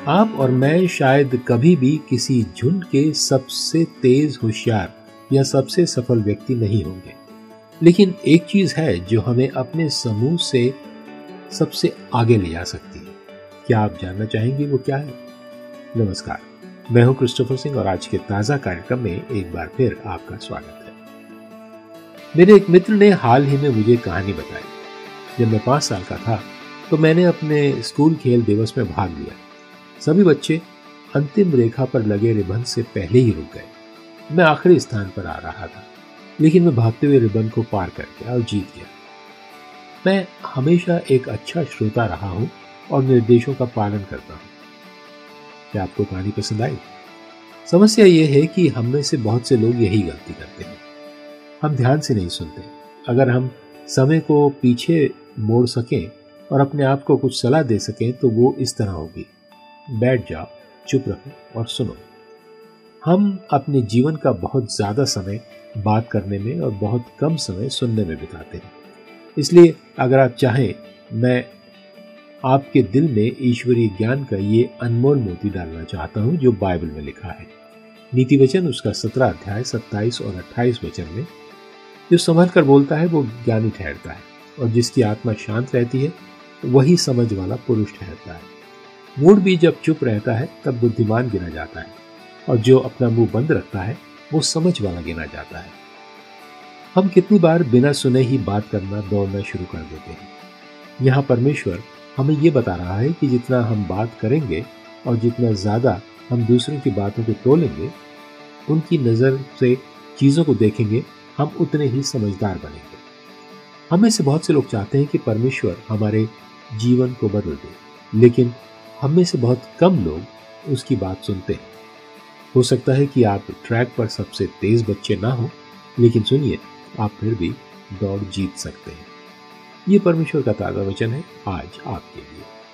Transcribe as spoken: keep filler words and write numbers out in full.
आप और मैं शायद कभी भी किसी झुंड के सबसे तेज होशियार या सबसे सफल व्यक्ति नहीं होंगे, लेकिन एक चीज है जो हमें अपने समूह से सबसे आगे ले जा सकती है। क्या आप जानना चाहेंगे वो क्या है? नमस्कार, मैं हूं क्रिस्टोफर सिंह और आज के ताजा कार्यक्रम में एक बार फिर आपका स्वागत है। मेरे एक मित्र ने हाल ही में मुझे कहानी बताई। जब मैं पांच साल का था तो मैंने अपने स्कूल खेल दिवस में भाग लिया। सभी बच्चे अंतिम रेखा पर लगे रिबन से पहले ही रुक गए। मैं आखिरी स्थान पर आ रहा था, लेकिन मैं भागते हुए रिबन को पार कर गया और जीत गया। मैं हमेशा एक अच्छा श्रोता रहा हूं और निर्देशों का पालन करता हूं। क्या आपको कहानी पसंद आई? समस्या यह है कि हम में से बहुत से लोग यही गलती करते हैं। हम ध्यान से नहीं सुनते। अगर हम समय को पीछे मोड़ सकें और अपने आप को कुछ सलाह दे सकें तो वो इस तरह होगी: बैठ जाओ, चुप रहो और सुनो। हम अपने जीवन का बहुत ज्यादा समय बात करने में और बहुत कम समय सुनने में बिताते हैं। इसलिए अगर आप चाहें, मैं आपके दिल में ईश्वरीय ज्ञान का ये अनमोल मोती डालना चाहता हूं जो बाइबल में लिखा है। नीति वचन उसका सत्रह अध्याय सत्ताईस और अट्ठाईस वचन में जो संभल कर बोलता है वो ज्ञानी ठहरता है, और जिसकी आत्मा शांत रहती है वही समझ वाला पुरुष ठहरता है। मूड भी जब चुप रहता है तब बुद्धिमान गिना जाता है, और जो अपना मुंह बंद रखता है वो समझ वाला गिना जाता है। हम कितनी बार बिना सुने ही बात करना दौड़ना शुरू कर देते हैं। यहाँ परमेश्वर हमें ये बता रहा है कि जितना हम बात करेंगे और जितना ज़्यादा हम दूसरों की बातों को तोलेंगे, उनकी नज़र से चीज़ों को देखेंगे, हम उतने ही समझदार बनेंगे। हमें से बहुत से लोग चाहते हैं कि परमेश्वर हमारे जीवन को बदल दे, लेकिन हम में से बहुत कम लोग उसकी बात सुनते हैं। हो सकता है कि आप ट्रैक पर सबसे तेज बच्चे ना हो, लेकिन सुनिए, आप फिर भी दौड़ जीत सकते हैं। ये परमेश्वर का ताज़ा वचन है आज आपके लिए।